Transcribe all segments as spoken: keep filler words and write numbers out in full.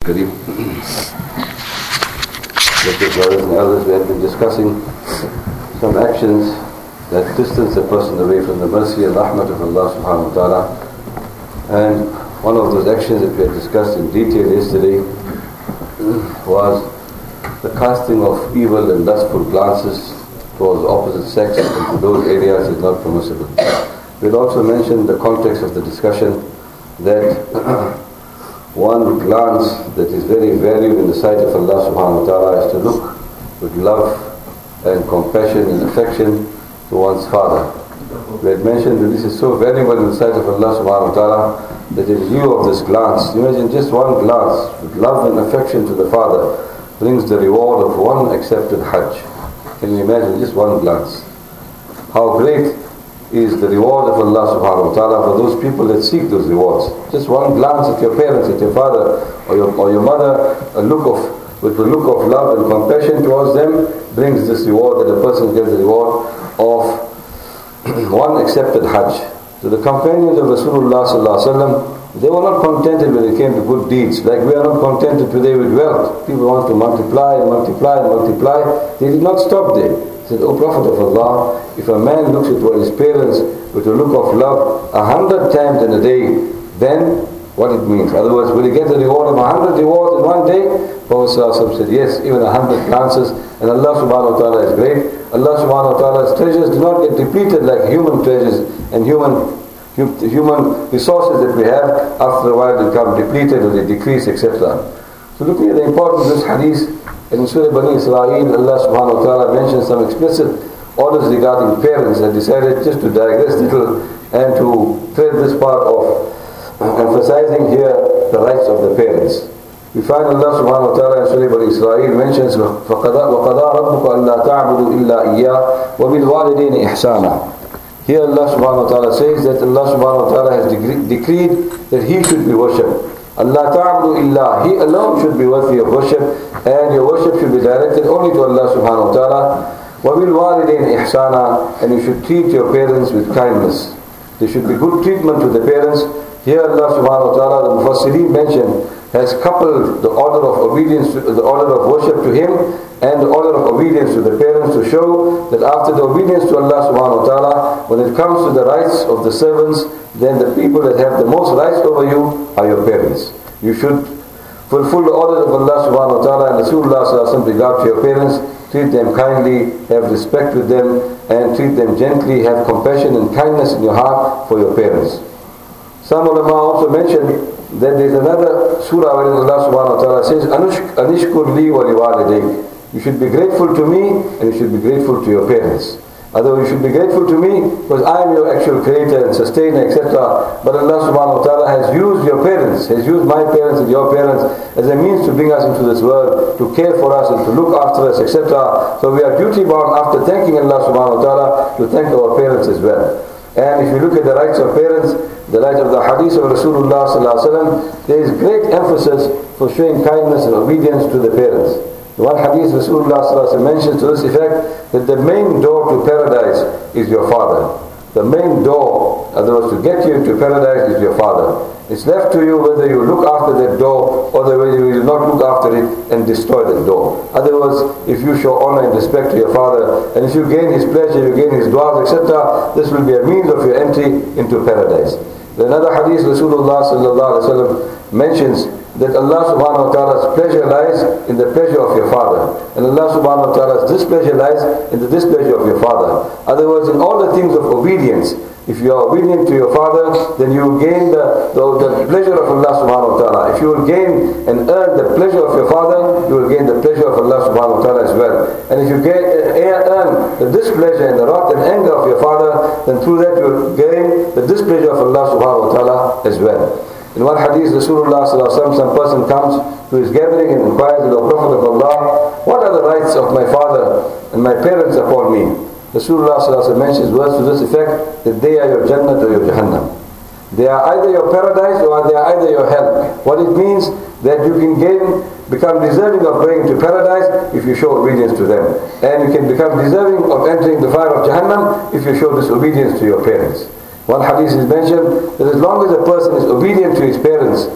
Kareem. Brothers and elders, we have been discussing some actions that distance a person away from the mercy and rahmat of Allah subhanahu wa ta'ala. And one of those actions that we had discussed in detail yesterday was the casting of evil and lustful glances towards the opposite sex into those areas is not permissible. We had also mentioned the context of the discussion that one glance that is very valued in the sight of Allah subhanahu wa ta'ala is to look with love and compassion and affection to one's father. We had mentioned that this is so valuable in the sight of Allah subhanahu wa ta'ala that in view of this glance, imagine just one glance with love and affection to the father brings the reward of one accepted Hajj. Can you imagine just one glance? How great is the reward of Allah subhanahu wa ta'ala for those people that seek those rewards. Just one glance at your parents, at your father or your, or your mother, a look of, with the look of love and compassion towards them brings this reward, that a person gets the reward of one accepted Hajj. So the companions of Rasulullah sallallahu alaihi wasallam, they were not contented when it came to good deeds, like we are not contented today with wealth. People want to multiply and multiply and multiply. They did not stop there. They said, O Prophet of Allah, if a man looks at his parents with a look of love a hundred times in a day, then what it means? In other words, will he get the reward of a hundred rewards in one day? Prophet ﷺ said, yes, even a hundred glances. And Allah subhanahu wa ta'ala is great. Allah subhanahu wa ta'ala's treasures do not get depleted like human treasures and human human resources that we have. After a while they become depleted or they decrease, et cetera. So looking at the importance of this hadith, in Surah Bani Israel, Allah subhanahu wa ta'ala mentions some explicit orders regarding parents. I decided just to digress a little and to thread this part of emphasizing here the rights of the parents. We find Allah subhanahu wa ta'ala in Surah Bani Israel mentions وَقَضَى رَبُّكَ أَلَّا تَعْبُدُوا إِلَّا إِيَّاهُ وَبِالْوَالِدَيْنِ إِحْسَانًا. Here Allah subhanahu wa ta'ala says that Allah subhanahu wa ta'ala has decreed that He should be worshipped. Allah ta'budu illah, He alone should be worthy of worship, and your worship should be directed only to Allah subhanahu wa ta'ala. وَبِالْوَالِدَيْنِ إِحْسَانًا, and you should treat your parents with kindness. There should be good treatment to the parents. Here Allah subhanahu wa ta'ala, the Mufassirin mentioned, has coupled the order of obedience, to, the order of worship to Him and the order of obedience to the parents to show that after the obedience to Allah subhanahu wa ta'ala, when it comes to the rights of the servants, then the people that have the most rights over you are your parents. You should fulfill the order of Allah subhanahu wa ta'ala and Rasulullah sallallahu alaihi wasallam regard to your parents. Treat them kindly, have respect with them, and treat them gently, have compassion and kindness in your heart for your parents. Some ulama also mentioned that there is another surah wherein Allah subhanahu wa ta'ala says, Anishkur li wa liwalidayk. You should be grateful to me and you should be grateful to your parents. Although you should be grateful to me because I am your actual creator and sustainer, et cetera. But Allah subhanahu wa ta'ala has used your parents, has used my parents and your parents as a means to bring us into this world, to care for us and to look after us, et cetera. So we are duty bound after thanking Allah subhanahu wa ta'ala to thank our parents as well. And if you look at the rights of parents, the rights of the hadith of Rasulullah sallallahu alaihi wasallam, there is great emphasis for showing kindness and obedience to the parents. One hadith Rasulullah sallallahu alaihi wasallam mentions to this effect that the main door to paradise is your father. The main door, in other words, to get you into paradise is your father. It's left to you whether you look after that door or whether you will not look after it and destroy that door. In other words, if you show honor and respect to your father, and if you gain his pleasure, you gain his du'as, et cetera, this will be a means of your entry into paradise. Another hadith Rasulullah sallallahu alaihi wasallam mentions that Allah subhanahu wa ta'ala's pleasure lies in the pleasure of your father, and Allah subhanahu wa ta'ala's displeasure lies in the displeasure of your father. In other words, in all the things of obedience, if you are obedient to your father, then you will gain the, the, the pleasure of Allah subhanahu wa ta'ala. If you will gain and earn the pleasure of your father, you will gain the pleasure of Allah subhanahu wa ta'ala as well. And if you gain, uh, earn the displeasure and the wrath and anger of your father, then through that you will gain the displeasure of Allah subhanahu wa ta'ala as well. In one hadith, Rasulullah sallallahu alaihi wasallam, some person comes to his gathering and inquires of the Prophet of Allah, what are the rights of my father and my parents upon me? Rasulullah sallallahu alaihi wasallam mentions words to this effect, that they are your Jannah or your Jahannam. They are either your paradise or they are either your hell. What it means, that you can gain, become deserving of going to paradise if you show obedience to them. And you can become deserving of entering the fire of Jahannam if you show disobedience to your parents. One hadith is mentioned that as long as a person is obedient to his parents,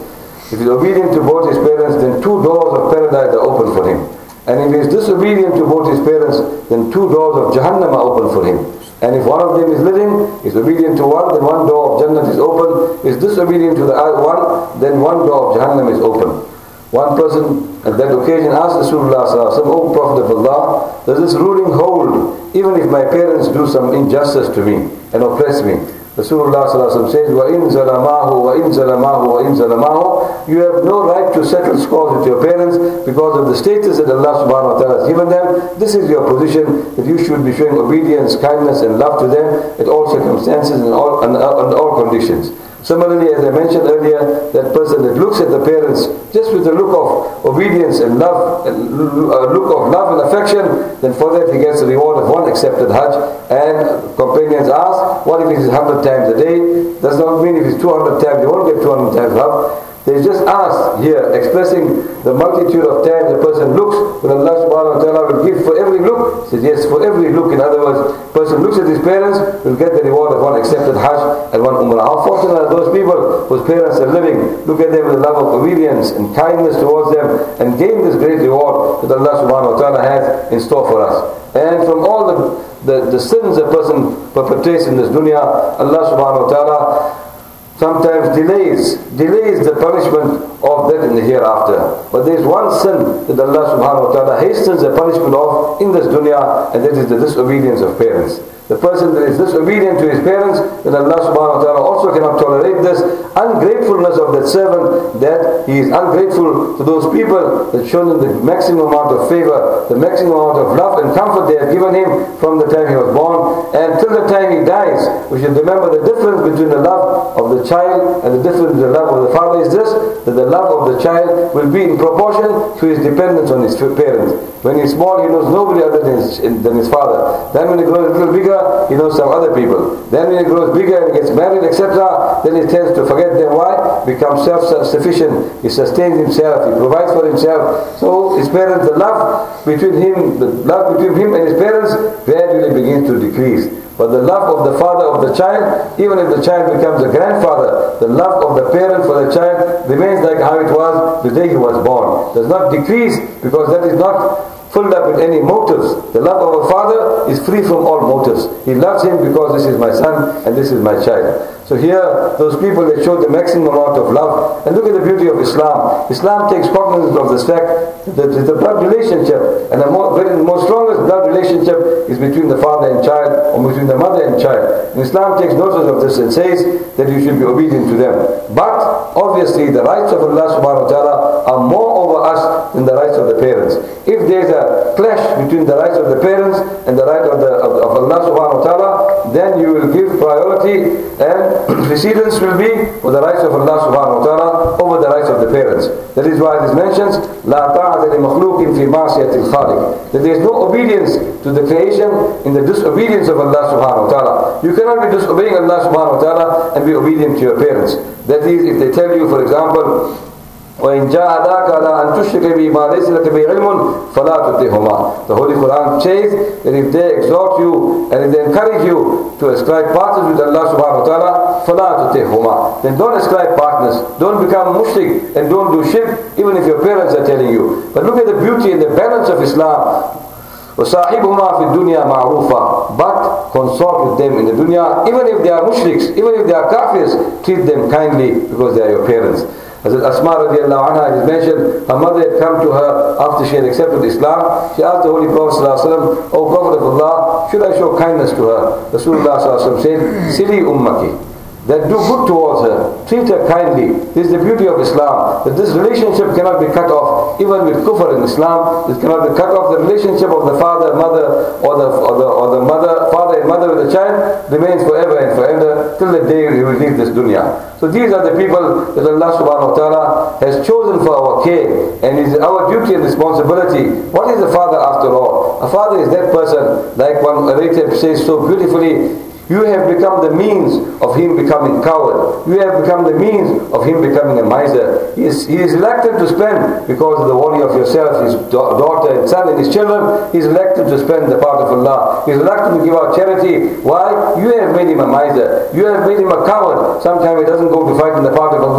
If he's obedient to both his parents, then two doors of paradise are open for him. And if he is disobedient to both his parents, then two doors of Jahannam are open for him. And if one of them is living, is obedient to one, then one door of Jannah is open. Is disobedient to the other one, then one door of Jahannam is open. One person at that occasion asked Rasulullah sallallahu alaihi wasallam, O Prophet of Allah, does this ruling hold even if my parents do some injustice to me and oppress me? Rasulullah sallallahu alaihi wasallam says, وَإِن زَلَمَاهُ وَإِن زَلَمَاهُ وَإِن زَلَمَاهُ. You have no right to settle scores with your parents because of the status that Allah subhanahu wa ta'ala has given them. This is your position, that you should be showing obedience, kindness and love to them at all circumstances and all, and, and all conditions. Similarly, as I mentioned earlier, that person that looks at the parents just with a look of obedience and love, a look of love and affection, then for that he gets the reward of one accepted Hajj. And companions ask, what if it is one hundred times a day? Does not mean if it's two hundred times, you won't get two hundred times love. They just asked here, expressing the multitude of times a person looks, when Allah subhanahu wa ta'ala will give for every look. He says yes, for every look. In other words, person looks at his parents, will get the reward of one accepted Hajj and one Umrah. How fortunate are those people whose parents are living, look at them with a love of obedience and kindness towards them, and gain this great reward that Allah subhanahu wa ta'ala has in store for us. And from all the, the, the sins a person perpetrates in this dunya, Allah subhanahu wa ta'ala sometimes delays, delays the punishment of that in the hereafter. But there is one sin that Allah subhanahu wa ta'ala hastens the punishment of in this dunya, and that is the disobedience of parents. The person that is disobedient to his parents, then Allah subhanahu wa ta'ala also cannot tolerate this ungratefulness of that servant, that he is ungrateful to those people that shown him the maximum amount of favor, the maximum amount of love and comfort they have given him from the time he was born and till the time he dies. We should remember the difference between the love of the child and the difference between the love of the father is this, that the love of the child will be in proportion to his dependence on his parents. When he's small, he knows nobody other than his, than his father. Then when he grows a little bigger, he knows some other people. Then when he grows bigger and gets married, et cetera, then he tends to forget them. Why? Becomes self-sufficient. He sustains himself. He provides for himself. So his parents, the love between him, the love between him and his parents gradually begins to decrease. But the love of the father of the child, even if the child becomes a grandfather, the love of the parent for the child remains like how it was the day he was born. Does not decrease, because that is not filled up with any motives. The love of a father is free from all motives. He loves him because this is my son and this is my child. So here, those people that show the maximum amount of love, and look at the beauty of Islam. Islam takes cognizance of this fact that the blood relationship, and the more, the most strongest blood relationship is between the father and child, or between the mother and child. And Islam takes notice of this and says that you should be obedient to them. But obviously the rights of Allah subhanahu wa ta'ala are more over us than the rights of the parents. If there is a clash between the rights of the parents and the right of, the, of, of Allah subhanahu wa ta'ala, then you will give priority and precedence will be for the rights of Allah subhanahu wa ta'ala over the rights of the parents. That is why this mentions لا طاعة لمخلوق في معصية الخالق, that there is no obedience to the creation in the disobedience of Allah subhanahu wa ta'ala. You cannot be disobeying Allah subhanahu wa ta'ala and be obedient to your parents. That is, if they tell you, for example, وَإِنْ جَاهَدَاكَ عَلَىٰ أَنْ تُشْرِكَ بِي مَا لَيْسَ لَكَ بِهِ عِلْمٌ فَلَا تُطِعْهُمَا. The Holy Quran says that if they exhort you and if they encourage you to ascribe partners with Allah subhanahu wa ta'ala, فَلَا تُطِعْهُمَا, then don't ascribe partners, don't become mushrik, and don't do shirk even if your parents are telling you. But look at the beauty and the balance of Islam. وَصَاحِبُهُمَا فِي الدُّنْيَا مَعْرُوفًا, but consort with them in the dunya, even if they are mushriks, even if they are kafirs, treat them kindly because they are your parents. As Asma radiallahu anha is mentioned, her mother had come to her after she had accepted Islam. She asked the Holy Prophet sallallahu alaihi wasallam, O Prophet of Allah, should I show kindness to her? Rasulullah sallallahu alaihi wasallam said, Sili ummaki, that do good towards her, treat her kindly. This is the beauty of Islam, that this relationship cannot be cut off. Even with kufr in Islam, it cannot be cut off. The relationship of the father, mother, or the, or the, or the mother, father and mother with the child remains forever and forever till the day he will leave this dunya. So these are the people that Allah subhanahu wa ta'ala has chosen for our care, and it is our duty and responsibility. What is a father after all? A father is that person, like one narrator says so beautifully, you have become the means of him becoming coward. You have become the means of him becoming a miser. He is, he is elected to spend because of the worry of yourself, his daughter and son and his children. He is elected to spend the part of Allah. He is elected to give out charity. Why? You have made him a miser. You have made him a coward. Sometimes he doesn't go to fight in the part of Allah.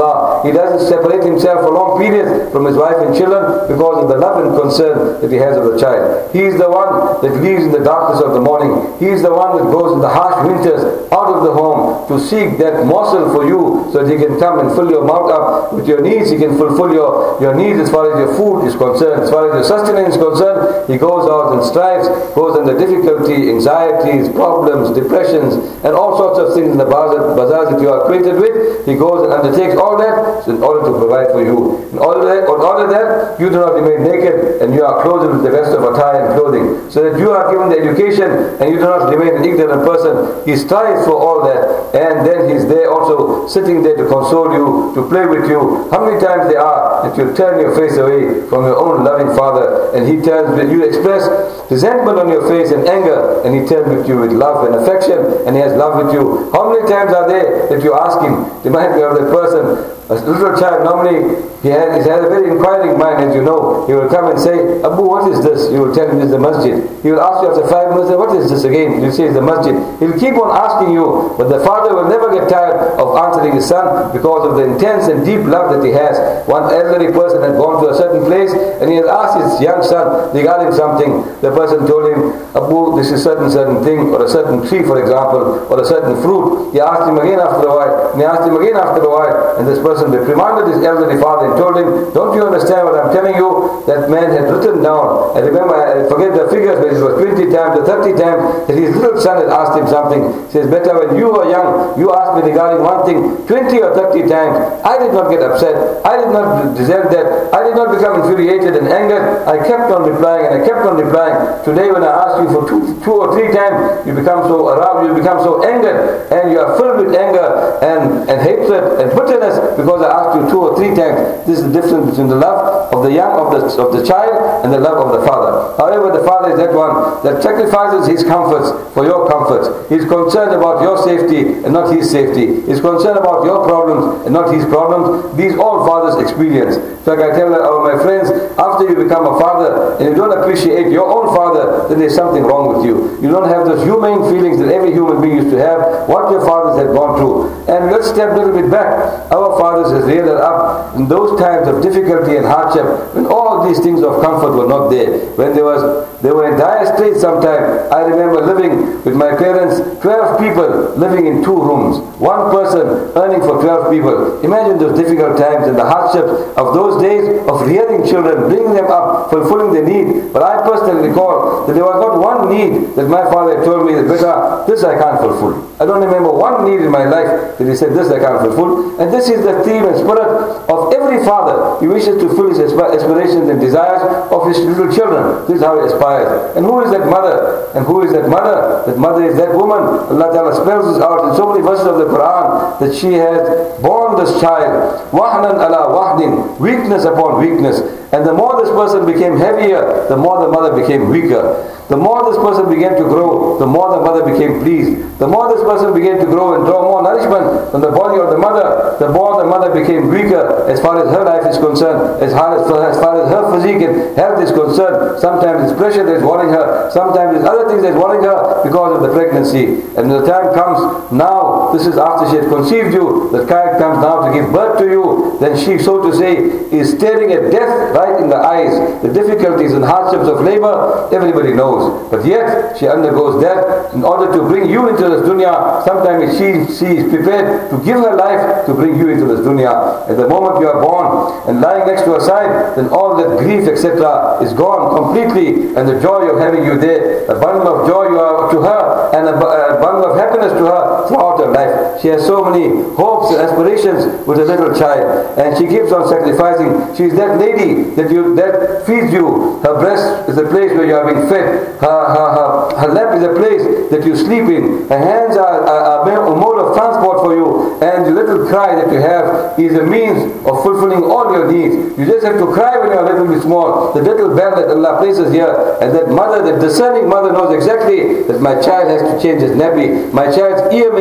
He doesn't separate himself for long periods from his wife and children because of the love and concern that he has of the child. He is the one that leaves in the darkness of the morning. He is the one that goes in the harsh winters out of the home to seek that morsel for you so that he can come and fill your mouth up with your needs. He can fulfill your, your needs as far as your food is concerned. As far as your sustenance is concerned, he goes out and strives, goes under difficulty, anxieties, problems, depressions, and all sorts of things in the bazaar, bazaars that you are acquainted with. He goes and undertakes all that in order to provide for you. In order that, in order that you do not remain naked and you are clothed with the rest of attire and clothing. So that you are given the education and you do not remain an ignorant person. He strives for all that, and then he's there also sitting there to console you, to play with you. How many times there are that you turn your face away from your own loving father, and he turns with you, express resentment on your face and anger, and he turns with you with love and affection, and he has love with you. How many times are there that you ask him, remind me of that person? A little child, normally he has, he has a very inquiring mind, as you know. He will come and say, Abu, what is this? You will tell him it's the masjid. He will ask you after five minutes, what is this again? You say it's the masjid. He'll keep on asking you, but the father will never get tired of answering his son because of the intense and deep love that he has. One elderly person had gone to a certain place and he had asked his young son regarding something. The person told him, Abu, this is certain certain thing, or a certain tree, for example, or a certain fruit. He asked him again after a while, and he asked him again after a while, and this person reprimanded his elderly father and told him, don't you understand what I'm telling you? That man had written down, I remember, I forget the figures, but it was twenty times or thirty times that his little son had asked him something. He says, better when you were young, you asked me regarding one thing twenty or thirty times. I did not get upset. I did not resent that. I did not become infuriated and angered. I kept on replying and I kept on replying. Today when I ask you for two, two or three times, you become so aroused, you become so angered, and you are filled with anger and, and hatred and bitterness because I asked you two or three times. This is the difference between the love of the young, of the, of the child, and the love of the father. However, the father is that one that sacrifices his comforts for your comforts. He is concerned about your safety and not his safety. He is concerned about your problems and not his problems. These all fathers experience. In fact, I tell all my friends, after you become a father and you don't appreciate your own father, then there's something wrong with you. You don't have those humane feelings that every human being used to have, what your fathers had gone through. And let's step a little bit back. Our fathers has reared us up in those times of difficulty and hardship, when all these things of comfort were not there. When there was, they were in dire straits sometimes. I remember living with my parents, twelve people living in two rooms. One person earning for twelve people. Imagine those difficult times and the hardships of those days of rearing children, bringing them up, fulfilling their need. But I personally recall that there was not one need that my father had told me that, Beta, this I can't fulfill. I don't remember one need in my life that he said, this I can't fulfill. And this is the theme and spirit of every father. He wishes to fill his aspirations and desires of his little children. This is how he aspires. And who is that mother? And who is that mother? That mother is that woman. Allah Ta'ala spells this out in so many verses of the Quran that she has born this child. Wahnan ala wahdin, weakness upon weakness. And the more this person became heavier, the more the mother became weaker. The more this person began to grow, the more the mother became pleased. The more this person began to grow and draw more nourishment from the body of the mother, the more the mother became weaker as far as her life is concerned, as far as, as, far as her physique and health is concerned. Sometimes it's pressure that is worrying her, sometimes it's other things that is worrying her because of the pregnancy. And the time comes now, this is after she had conceived you, the time comes now to give birth to you, then she, so to say, is staring at death right in the eyes. The difficulties and hardships of labor, everybody knows. But yet, she undergoes that in order to bring you into this dunya. Sometimes she, she is prepared to give her life to bring you into this dunya. At the moment you are born and lying next to her side, then all that grief, et cetera is gone completely, and the joy of having you there, a bundle of joy you are to her, and a, a bundle of happiness to her throughout her life. She has so many hopes and aspirations with a little child, and she keeps on sacrificing. She is that lady that you that feeds you. Her breast is the place where you are being fed. Her, her, her, her lap is a place that you sleep in. Her hands are, are, are a mode of transport for you. And the little cry that you have is a means of fulfilling all your needs. You just have to cry when you are a little bit small. The little bell that Allah places here. And that mother, that discerning mother knows exactly that my child has to change his nappy. My child's ear may, may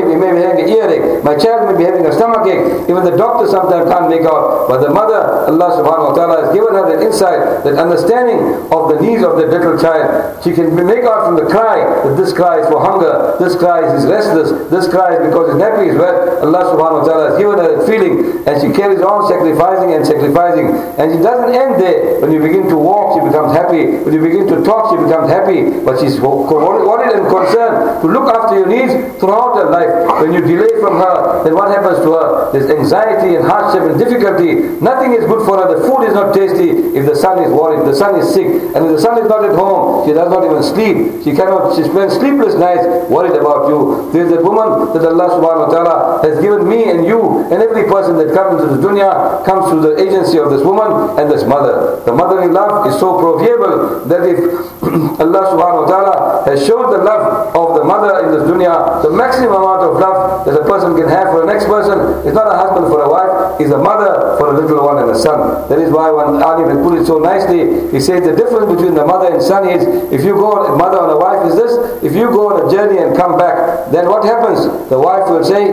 having an earache, my child may be having a stomach ache. Even the doctor sometimes can't make out. But the mother, Allah subhanahu wa ta'ala has given her that insight, that understanding of the needs of the little child. She can make out from the cry that this cry is for hunger, this cry is restless, this cry is because his nappy is wet. Allah subhanahu wa ta'ala has given her that feeling, and she carries on sacrificing and sacrificing. And she doesn't end there. When you begin to walk, she becomes happy. When you begin to talk, she becomes happy. But she's worried and concerned to look after your needs throughout her life. When you delay from her, then what happens to her? There's anxiety and hardship and difficulty. Nothing is good for her. The food is not tasty if the son is worried, the son is sick. And if the son is not at home, she does not even sleep. She cannot, she spends sleepless nights worried about you. There is a woman that Allah subhanahu wa ta'ala has given me and you and every person that comes into the dunya comes through the agency of this woman and this mother. The motherly love is so proverbial that if Allah subhanahu wa ta'ala has shown the love of the mother in this dunya, the maximum amount of love that a person can have for the next person is not a husband for a wife, is a mother for a little one and a son. That is why one alim had put it so nicely. He said the difference between the mother and son is, if you go on, a mother and a wife is this, if you go on a journey and come back, then what happens? The wife will say,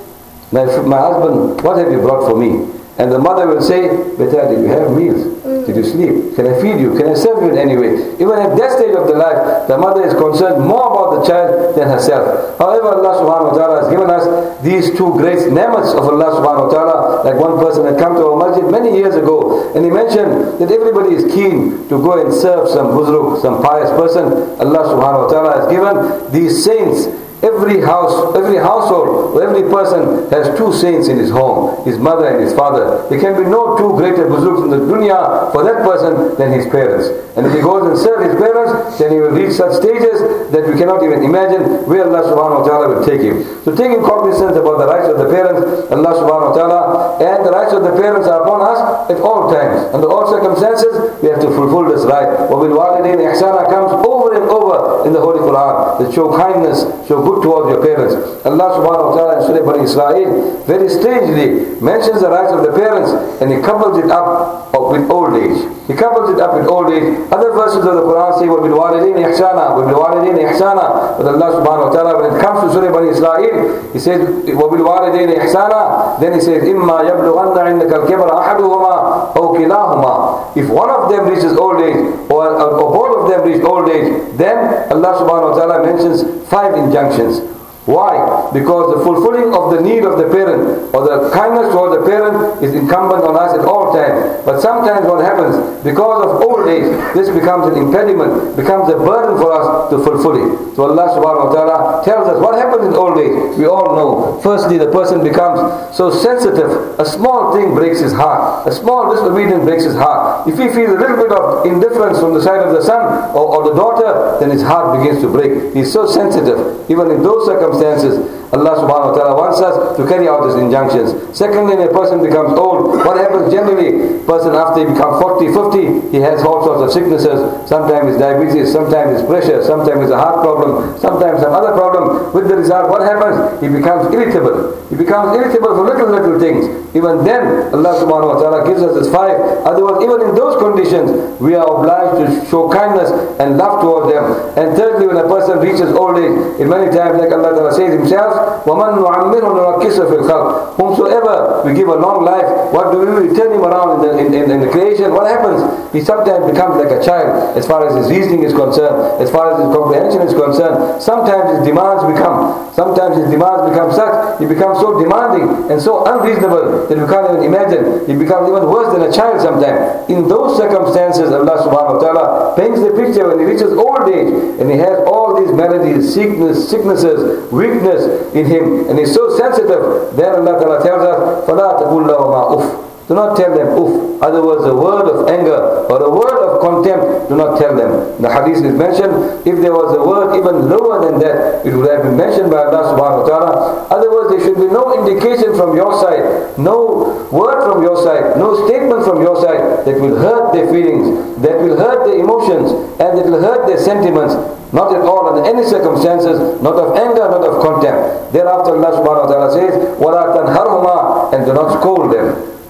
my, my husband, what have you brought for me? And the mother will say, Beta, did you have meals? Did you sleep? Can I feed you? Can I serve you in any way? Even at that stage of the life, the mother is concerned more about the child than herself. However, Allah subhanahu wa ta'ala has given us these two great ni'mats of Allah subhanahu wa ta'ala. Like one person had come to our masjid many years ago, and he mentioned that everybody is keen to go and serve some buzruk, some pious person. Allah subhanahu wa ta'ala has given these saints. Every house, every household, or every person has two saints in his home, his mother and his father. There can be no two greater buzurgs in the dunya for that person than his parents. And if he goes and serves his parents, then he will reach such stages that we cannot even imagine where Allah subhanahu wa ta'ala will take him. So taking cognizance about the rights of the parents, Allah subhanahu wa ta'ala, and the rights of the parents are upon us at all times. Under all circumstances, we have to fulfill this right. وَبِالْوَالِدَيْنِ إِحْسَانًا comes over and over in the Holy Quran. That show kindness, show good towards your parents. Allah subhanahu wa ta'ala in Surah Bani Israel very strangely mentions the rights of the parents, and he couples it up with old age. He couples it up with old age. Other verses of the Quran say, وَبِالْوَالِدَيْنِ إِحْسَانًا وَبِالْوَالِدَيْنِ إِحْسَانًا. But Allah subhanahu wa ta'ala, when it comes to Surah Bani Israel, He says, وَبِالْوَالِدَيْنِ إِحْسَانًا. Then He says, إِمَّا يَبْلُغَنَّ عِنْدَكَ الْكِبَرَ أَحَدُهُمَا أَوْ كِلَاهُمَا. If one of them reaches old age, or, or both of them reach old age, then Allah subhanahu wa ta'ala mentions five injunctions. Why? Because the fulfilling of the need of the parent or the kindness toward the parent is incumbent on us at all times. But sometimes what happens, because of old age, this becomes an impediment, becomes a burden for us to fulfill it. So Allah subhanahu wa ta'ala tells us what happens in old age. We all know. Firstly, the person becomes so sensitive. A small thing breaks his heart. A small disobedience breaks his heart. If he feels a little bit of indifference from the side of the son or, or the daughter, then his heart begins to break. He's so sensitive. Even in those circumstances, Allah subhanahu wa ta'ala wants us to carry out His injunctions. Secondly, when a person becomes old, what happens generally? Person after he becomes forty, fifty, he has all sorts of sicknesses. Sometimes it's diabetes, sometimes it's pressure, sometimes it's a heart problem, sometimes some other problem. With the result, what happens? He becomes irritable. He becomes irritable for little, little things. Even then, Allah subhanahu wa ta'ala gives us this five. Otherwise, even in those conditions, we are obliged to show kindness and love towards them. And thirdly, when a person reaches old age, in many times, like Allah ta'ala says Himself, وَمَنْ نُعَمِّرُ نُرَكِّسُ فِي الْخَلْقِ. Whomsoever we give a long life, what do we do? We turn him around in the, in, in, in the creation. What happens? He sometimes becomes like a child as far as his reasoning is concerned, as far as his comprehension is concerned. Sometimes his demands become, sometimes his demands become such, he becomes so demanding and so unreasonable that we can't even imagine. He becomes even worse than a child sometimes. In those circumstances, Allah subhanahu wa ta'ala paints the picture when he reaches old age and he has all these maladies, sickness, sicknesses, weakness in him, and he's so sensitive. Then Allah Ta'ala tells us, فَلَا تَقُلْ لَهُمَا أُفْ. Do not tell them uff. Other words, a word of anger or a word of contempt, do not tell them. The hadith is mentioned, if there was a word even lower than that, it would have been mentioned by Allah subhanahu wa ta'ala. Otherwise, there should be no indication from your side, no word from your side, no statement from your side that will hurt their feelings, that will hurt their emotions, and that will hurt their sentiments. Not at all, under any circumstances, not of anger, not of contempt. Thereafter Allah subhanahu wa ta'ala says, وَلَا تَنْهَرْهُمَا. And do not scold them.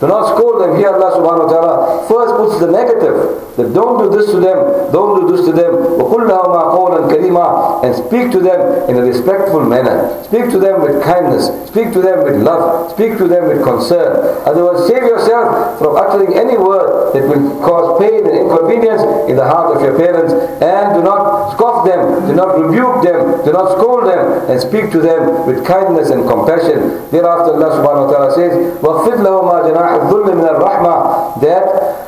Do not scold them. Here Allah subhanahu wa ta'ala first puts the negative. That don't do this to them, don't do this to them. وَقُلْ لَهُمَا قَوْلًا كَرِيمًا, and speak to them in a respectful manner. Speak to them with kindness. Speak to them with love. Speak to them with concern. Otherwise, save yourself from uttering any word that will cause pain and inconvenience in the heart of your parents. And do not scoff them, do not rebuke them, do not scold them, and speak to them with kindness and compassion. Thereafter Allah subhanahu wa ta'ala says, وَخْفِضْ لَهُمَا جَنَاحَ الظُّلِّ مِنَ الرَّحْمَةِ, that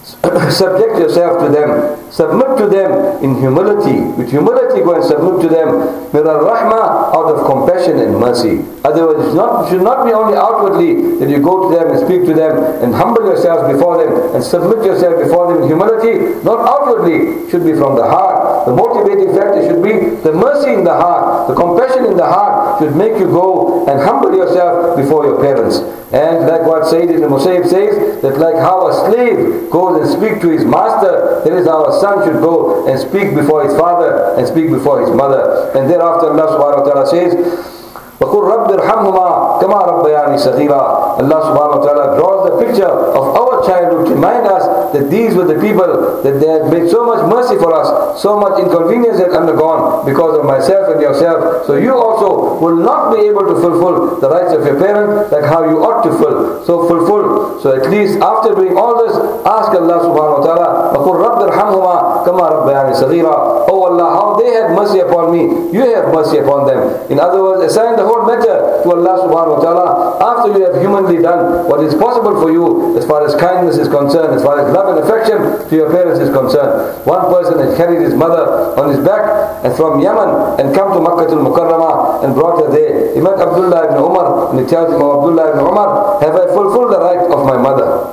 subject yourself to them, submit to them in humility. With humility go and submit to them. Min al-rahmah, out of compassion and mercy. Otherwise, it not, should not be only outwardly that you go to them and speak to them and humble yourselves before them and submit yourself before them in humility. Not outwardly, it should be from the heart. The motivating factor should be the mercy in the heart, the compassion in the heart should make you go and humble yourself before your parents. And like what Sayyid ibn Musayyib says, that like how a slave goes and speaks to his master, that is how a son should go and speak before his father and speak before his mother. And thereafter Allah subhanahu wa ta'ala says, وَقُلْ رَبِّ ارْحَمْهُمَا كَمَا رَبَّيَانِي صَغِيرًا. Allah subhanahu wa ta'ala draws the picture of our childhood to remind us that these were the people that they had made so much mercy for us, so much inconvenience had undergone because of myself and yourself. So you also will not be able to fulfill the rights of your parent like how you ought to fulfill. So fulfill. So at least after doing all this, ask Allah subhanahu wa ta'ala, وَقُلْ رَبِّ ارْحَمْهُمَا كَمَا رَبَّيَانِي صَغِيرًا. Oh Allah, how they had mercy upon me, you have mercy upon them. In other words, assign the whole matter to Allah subhanahu wa ta'ala after you have humanly done what is possible for you as far as kindness is concerned, as far as love and affection to your parents is concerned. One person had carried his mother on his back and from Yemen and come to Makkah al-Mukarramah and brought her there. He met Abdullah ibn Umar and he tells him, oh Abdullah ibn Umar, have I fulfilled the right of my mother?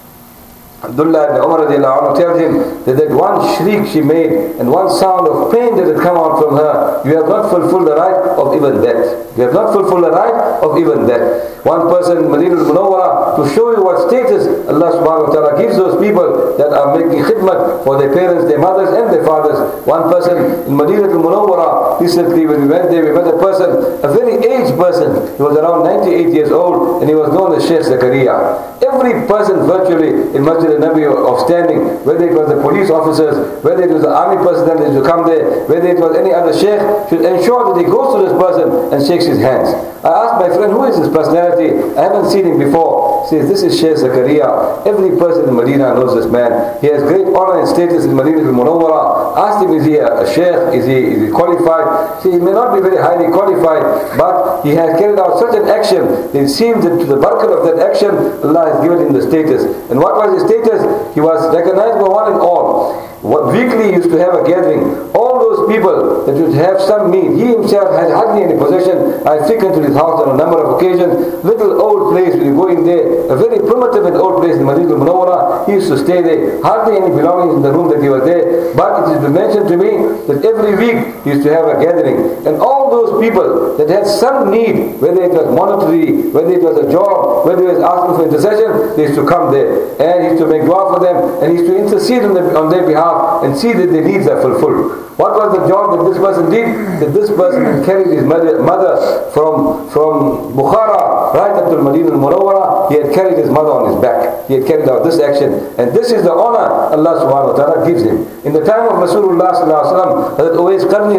Abdullah ibn Umar tells him that that one shriek she made and one sound of pain that had come out from her, you have not fulfilled the right of even that. You have not fulfilled the right of even that. One person in Madinah al-Munawwara, to show you what status Allah subhanahu wa ta'ala gives those people that are making khidmat for their parents, their mothers and their fathers. One person in Madinah al-Munawwara, recently when we went there, we met a person, a very aged person. He was around ninety-eight years old and he was known as Sheikh Zakaria. Every person virtually in Masjid al-Nabi of standing, whether it was the police officers, whether it was the army personnel that used to come there, whether it was any other sheikh, should ensure that he goes to this person and shakes his hands. I asked my friend, who is this personality? I haven't seen him before. He says, this is Sheikh Zakaria. Every person in Medina knows this man. He has great honor and status in Medina al-Munawwara. Asked him, is he a, a sheikh? Is he, is he qualified? See, he may not be very highly qualified, but he has carried out such an action that it seems that to the barakah of that action, Allah has given him the status. And what was his status? He was recognized by one and all. What weekly he used to have a gathering. All those people that would have some need. He himself had hardly any possession. I frequented his house on a number of occasions. Little old place when you go in there. A very primitive and old place in Madinah al-Munawwara. He used to stay there. Hardly any belongings in the room that he was there. But it is mentioned to me that every week he used to have a gathering. And all those people that had some need, whether it was monetary, whether it was a job, whether it was asking for intercession, they used to come there. And he used to make dua for them. And he used to intercede on, the, on their behalf and see that their needs are fulfilled. What was the job that this person did? That this person had carried his mother, mother from, from Bukhara right up to Madinah al-Munawwara. He had carried his mother on his back. He had carried out this action. And this is the honor Allah subhanahu wa ta'ala gives him. In the time of Rasulullah sallallahu alayhi wa sallam, Hazrat Uwais Qarni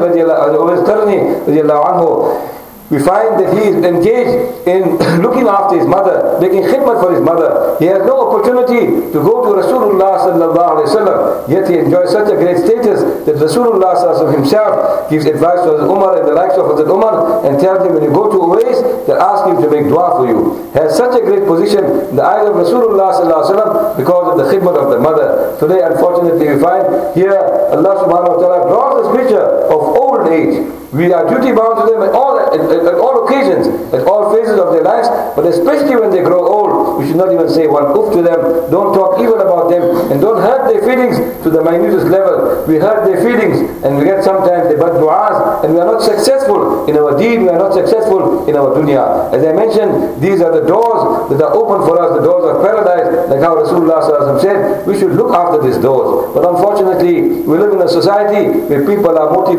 radiallahu anhu, we find that he is engaged in looking after his mother, making khidmat for his mother. He has no opportunity to go to Rasulullah sallallahu alaihi wasallam. Yet he enjoys such a great status that Rasulullah sallallahu alaihi wasallam himself gives advice to Hazrat Umar and the likes of Hazrat Umar and tells him when you go to Uwais, they ask him to make dua for you. Has such a great position in the eyes of Rasulullah sallallahu alaihi wasallam because of the khidmat of the mother. Today, unfortunately, we find here Allah subhanahu wa ta'ala draws this picture of old age. We are duty bound to them at all, at, at, at all occasions, at all phases of their lives, but especially when they grow old, we should not even say one oof to them, don't talk evil about them, and don't hurt their feelings to the minutest level. We hurt their feelings, and we get sometimes they bad du'as, and we are not successful in our deed, we are not successful in our dunya. As I mentioned, these are the doors that are open for us, the doors of paradise, like how Rasulullah sallallahu alaihi wasallam said, we should look after these doors. But unfortunately, we live in a society where people are motivated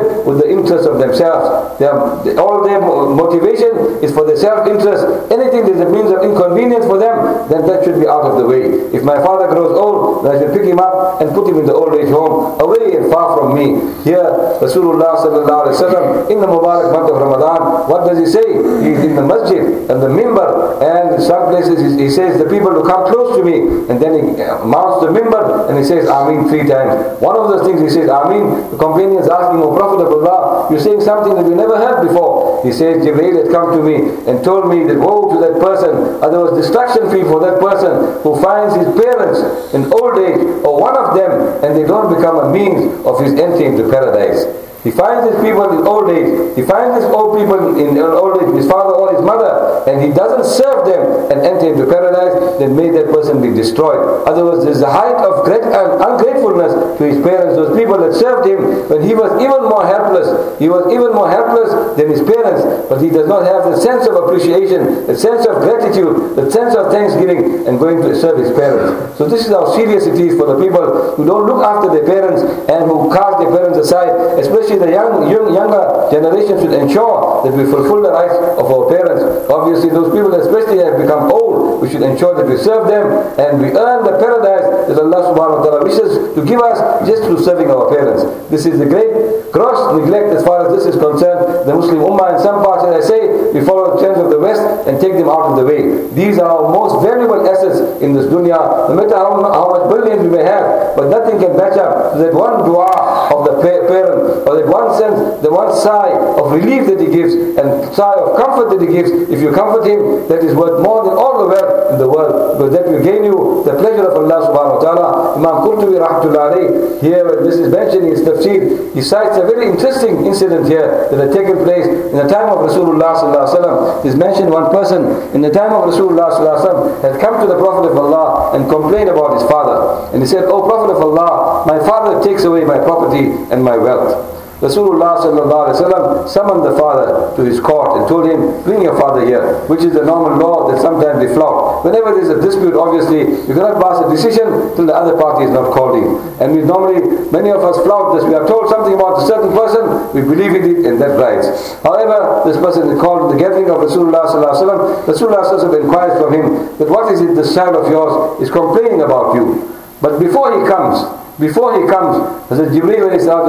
concerned with the interests of themselves. They are, all their motivation is for their self-interest. Anything that is a means of inconvenience for them, then that should be out of the way. If my father grows old, then I should pick him up and put him in the old age home, away and far from me. Here, Rasulullah sallallahu alaihi wasallam, in the Mubarak month of Ramadan, what does he say? He is in the masjid and the mimbar, and in some places he says the people to come close to me, and then he mounts the mimbar and he says Ameen three times. One of those things he says Ameen. The companions ask him, O Prophet of Allah, you're saying something that we never heard before. He says, Jibreel had come to me and told me that woe to that person, or there was destruction for for that person who finds his parents in old age, or one of them, and they don't become a means of his entry into paradise. He finds his people in old age. He finds his old people in old age, his father or his mother, and he doesn't serve them and enter into paradise, then may that person be destroyed. Otherwise, there's a height of great ungratefulness to his parents, those people that served him when he was even more helpless. He was even more helpless than his parents, but he does not have the sense of appreciation, the sense of gratitude, the sense of thanksgiving, and going to serve his parents. So this is how serious it is for the people who don't look after their parents and who cast their parents aside, especially the young, young, younger generation should ensure that we fulfill the rights of our parents. Obviously, those people especially have become old. We should ensure that we serve them and we earn the paradise that Allah subhanahu wa ta'ala wishes to give us just through serving our parents. This is the great gross neglect as far as this is concerned. The Muslim Ummah in some parts, as I say, we follow the trends of the West and take them out of the way. These are our most valuable assets in this dunya. No matter how, how much billions we may have, but nothing can match up to that one dua of the parent, or that one sense, the one sigh of relief that he gives and sigh of comfort that he gives. If you comfort him, that is worth more than all the wealth in the world, because that will gain you the pleasure of Allah subhanahu wa ta'ala. Imam Qurtubi rahmatullah alayhi, here when this is mentioned in his tafsir, he cites a very interesting incident here that had taken place in the time of Rasulullah sallallahu alaihi wasallam. He's mentioned one person in the time of Rasulullah sallallahu alaihi wasallam had come to the Prophet of Allah and complained about his father. And he said, O Prophet of Allah, my father takes away my property and my wealth. Rasulullah sallallahu alaihi wasallam summoned the father to his court and told him, bring your father here, which is the normal law that sometimes they flout. Whenever there is a dispute, obviously, you cannot pass a decision till the other party is not called in. And we normally, many of us flout this. We are told something about a certain person, we believe in it, and that rights. However, this person is called the gathering of Rasulullah sallallahu alaihi wasallam. Rasulullah sallallahu alaihi wasallam inquires from him that what is it this child of yours is complaining about you. But before he comes, Before he comes, Hazrat Jibreel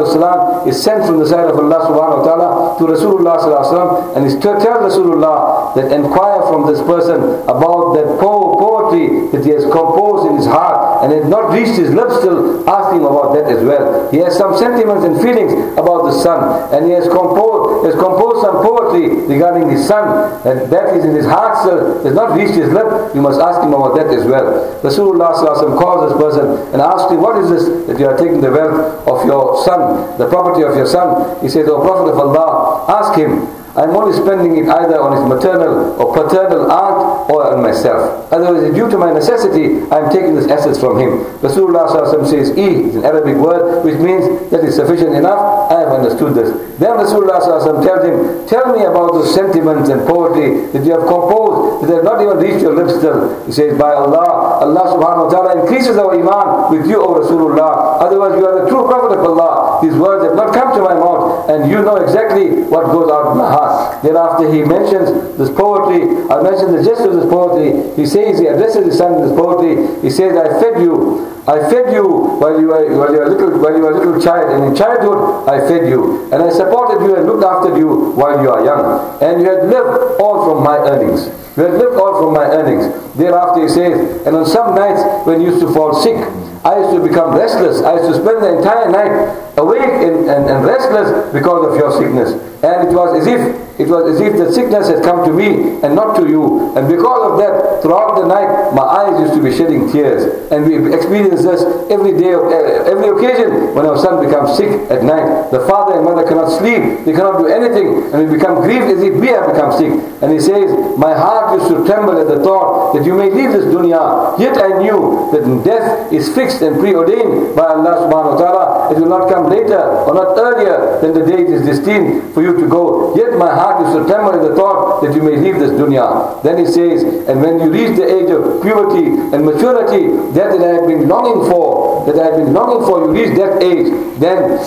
ﷺ is sent from the side of Allah subhanahu wa ta'ala to Rasulullah ﷺ, and he tells Rasulullah that inquire from this person about that po poetry that he has composed in his heart and had not reached his lips still. Ask him about that as well. He has some sentiments and feelings about the son, and he has composed, has composed some poetry regarding his son, and that is in his heart still, has not reached his lips. You must ask him about that as well. Rasulullah ﷺ calls this person and asks him, what is this that you are taking the wealth of your son, the property of your son? He says, O Prophet of Allah, ask him. I am only spending it either on his maternal or paternal aunt or on myself. Otherwise, due to my necessity, I am taking these assets from him. Rasulullah says, E is an Arabic word which means that is sufficient enough. I have understood this. Then Rasulullah tells him, tell me about those sentiments and poetry that you have composed that have not even reached your lips still. He says, by Allah, Allah subhanahu wa ta'ala increases our iman with you, O Rasulullah. Otherwise, you are the true Prophet of Allah. These words have not come to my mouth, and you know exactly what goes out of my heart. Thereafter he mentions this poetry. I mentioned the gist of this poetry. He says, he addresses his son in this poetry. He says, I fed you. I fed you while you were while you were a little while you were a little child, and in childhood I fed you, and I supported you and looked after you while you are young, and you had lived all from my earnings. You had lived all from my earnings. Thereafter he says, and on some nights when you used to fall sick, I used to become restless. I used to spend the entire night awake and, and, and restless because of your sickness. And it was as if it was as if the sickness had come to me and not to you. And because of that, throughout the night, my eyes used to be shedding tears. And we experience this every day, every occasion when our son becomes sick at night. The father and mother cannot sleep. They cannot do anything. And we become grieved as if we have become sick. And he says, my heart used to tremble at the thought that you may leave this dunya. Yet I knew that death is fixed and preordained by Allah subhanahu wa ta'ala. It will not come later or not earlier than the day it is destined for you to go. Yet my heart used to tremble at the thought that you may leave this dunya. Then he says, and when you reach the age of puberty and maturity, that that I have been longing for, that I have been longing for, you reach that age, then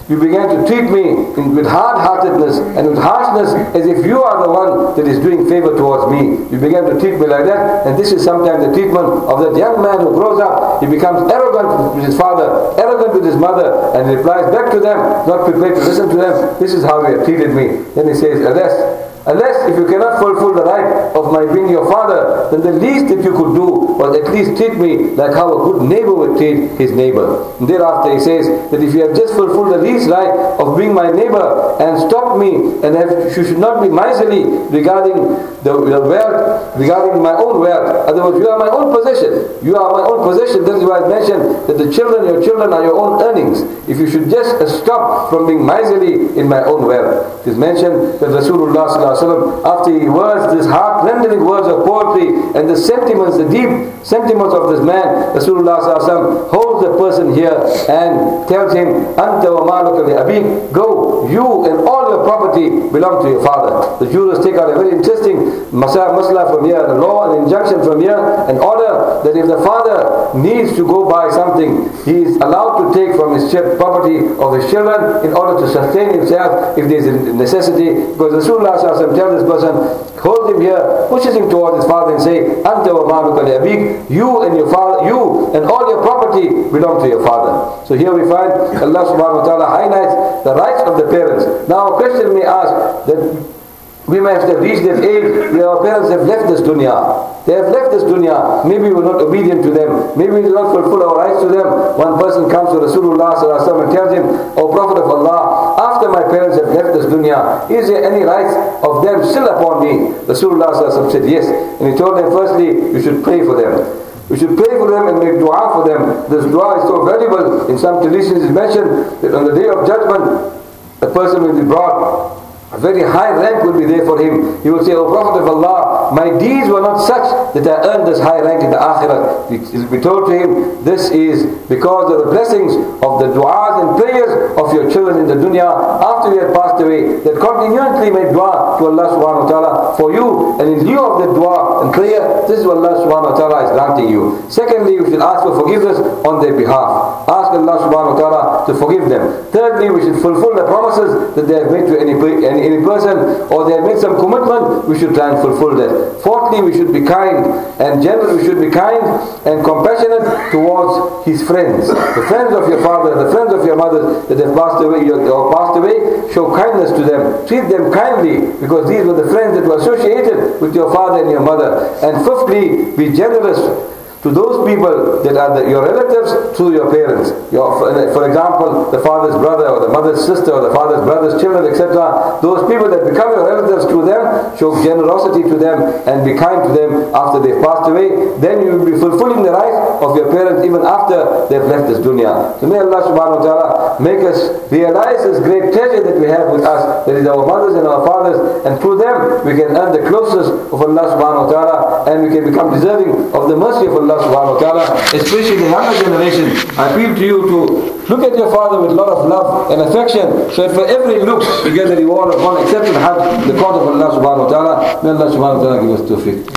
you began to treat me in, with hard-heartedness and with harshness as if you are the one that is doing favor towards me. You began to treat me like that, and this is sometimes the treatment of that young man who grows up. He becomes arrogant with his father, arrogant with his mother, and he replies back to them, not prepared to listen to them. This is how you have treated me. Then he says, alas, Unless if you cannot fulfill the right of my being your father, then the least that you could do was at least treat me like how a good neighbor would treat his neighbor. And thereafter he says that if you have just fulfilled the least right of being my neighbor and stopped me, and have, you should not be miserly regarding the, the wealth, regarding my own wealth. Otherwise you are my own possession. You are my own possession. That is why I mentioned that the children, your children are your own earnings. If you should just stop from being miserly in my own wealth. It is mentioned that Rasulullah after he words, this heart-rending words of poetry and the sentiments, the deep sentiments of this man, Rasulullah holds the person here and tells him, Anta wa maluka li abik, go, you and all your property belong to your father. The jurors take out a very interesting masla from here, the law and injunction from here, an order that if the father needs to go buy something, he is allowed to take from his property of his children in order to sustain himself if there is a necessity, because Rasulullah tells this person, hold him here, pushes him towards his father and say, Anta wa maluka li abik, you and your father, you and all your property belong to your father. So here we find Allah subhanahu wa ta'ala highlights the rights of the parents. Now a question may ask that we might have reached that age where our parents have left this dunya. They have left this dunya. Maybe we're not obedient to them. Maybe we do not fulfill our rights to them. One person comes to Rasulullah and tells him, O Prophet of Allah, after my parents have left this dunya, is there any rights of them still upon me? Rasulullah said yes. And he told them, firstly, you should pray for them. We should pray for them and make dua for them. This dua is so valuable. In some traditions it is mentioned that on the day of judgment, a person will be brought, a very high rank will be there for him. He will say, O Prophet of Allah, my deeds were not such that I earned this high rank in the Akhirah. It will be told to him, this is because of the blessings of the du'as and prayers of your children in the dunya after you had passed away, that continuously made dua to Allah subhanahu wa ta'ala for you, and in lieu of the dua and prayer, this is what Allah subhanahu wa ta'ala is granting you. Secondly, you should ask for forgiveness on their behalf. Ask Allah subhanahu wa ta'ala to forgive them. Thirdly, we should fulfill the promises that they have made to any, any any person, or they have made some commitment, we should try and fulfill that. Fourthly, we should be kind, and generally we should be kind and compassionate towards his friends. The friends of your father, the friends of your mother that have passed away, or passed away, show kindness to them. Treat them kindly, because these were the friends that were associated with your father and your mother. And fifthly, be generous to those people that are the, your relatives through your parents. Your, for example, the father's brother or the mother's sister or the father's brother's children, et cetera. Those people that become your relatives through them, show generosity to them and be kind to them after they've passed away. Then you will be fulfilling the right of your parents even after they've left this dunya. So may Allah subhanahu wa ta'ala make us realize this great treasure that we have with us, that is our mothers and our fathers, and through them we can earn the closest of Allah subhanahu wa ta'ala, and we can become deserving of the mercy of Allah subhanahu wa ta'ala, especially the younger generation. I appeal to you to look at your father with a lot of love and affection, so that for every look you get the reward of one accepted hajj, the court of Allah subhanahu wa ta'ala. May Allah subhanahu wa ta'ala give us tawfiq.